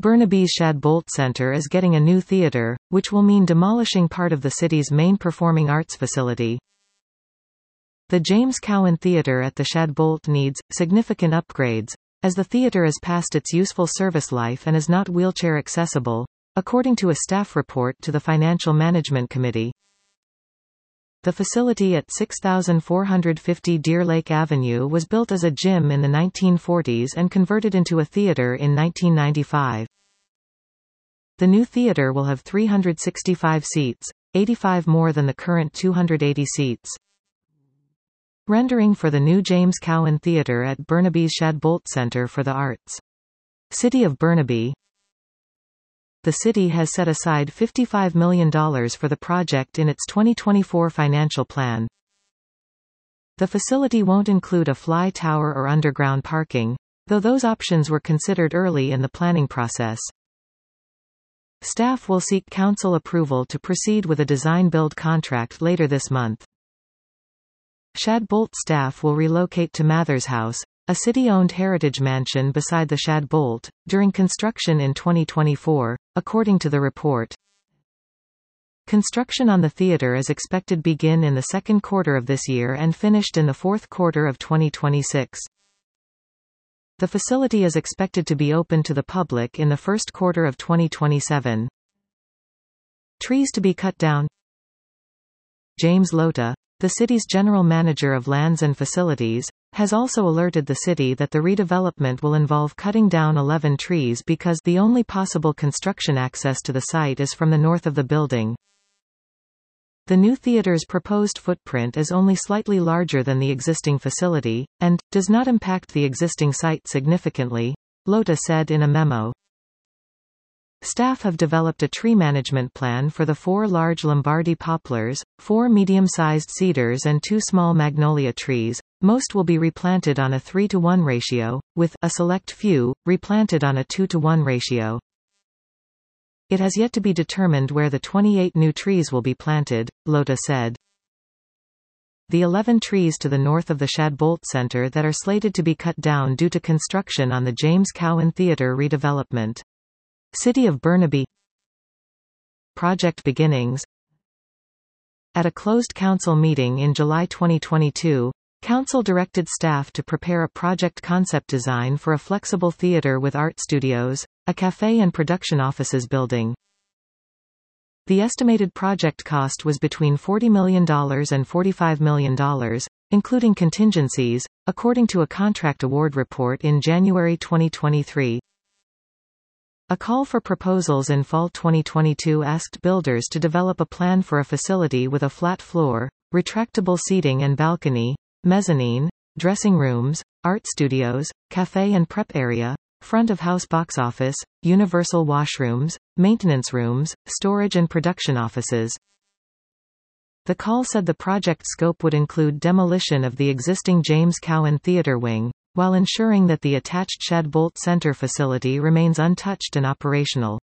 Burnaby's Shadbolt Centre is getting a new theatre, which will mean demolishing part of the city's main performing arts facility. The James Cowan Theatre at the Shadbolt needs significant upgrades, as the theatre is past its useful service life and is not wheelchair accessible, according to a staff report to the Financial Management Committee. The facility at 6450 Deer Lake Avenue was built as a gym in the 1940s and converted into a theatre in 1995. The new theatre will have 365 seats, 85 more than the current 280 seats. Rendering for the new James Cowan Theatre at Burnaby's Shadbolt Centre for the Arts. City of Burnaby. The city has set aside $55 million for the project in its 2024 financial plan. The facility won't include a fly tower or underground parking, though those options were considered early in the planning process. Staff will seek council approval to proceed with a design-build contract later this month. Shadbolt staff will relocate to Mathers House, a city-owned heritage mansion beside the Shadbolt, during construction in 2024, according to the report. Construction on the theatre is expected to begin in the second quarter of this year and finished in the fourth quarter of 2026. The facility is expected to be open to the public in the first quarter of 2027. Trees to be cut down. James Lota, the city's general manager of lands and facilities, has also alerted the city that the redevelopment will involve cutting down 11 trees because the only possible construction access to the site is from the north of the building. The new theatre's proposed footprint is only slightly larger than the existing facility, and does not impact the existing site significantly, Lota said in a memo. Staff have developed a tree management plan for the 4 large Lombardy poplars, 4 medium-sized cedars and 2 small magnolia trees. Most will be replanted on a 3-to-1 ratio, with a select few replanted on a 2-to-1 ratio. It has yet to be determined where the 28 new trees will be planted, Lota said. The 11 trees to the north of the Shadbolt Centre that are slated to be cut down due to construction on the James Cowan Theatre redevelopment. City of Burnaby. Project beginnings. At a closed council meeting in July 2022, Council directed staff to prepare a project concept design for a flexible theatre with art studios, a cafe and production offices building. The estimated project cost was between $40 million and $45 million, including contingencies, according to a contract award report in January 2023. A call for proposals in fall 2022 asked builders to develop a plan for a facility with a flat floor, retractable seating and balcony, mezzanine, dressing rooms, art studios, cafe and prep area, front of house box office, universal washrooms, maintenance rooms, storage and production offices. The call said the project scope would include demolition of the existing James Cowan Theatre wing, while ensuring that the attached Shadbolt Centre facility remains untouched and operational.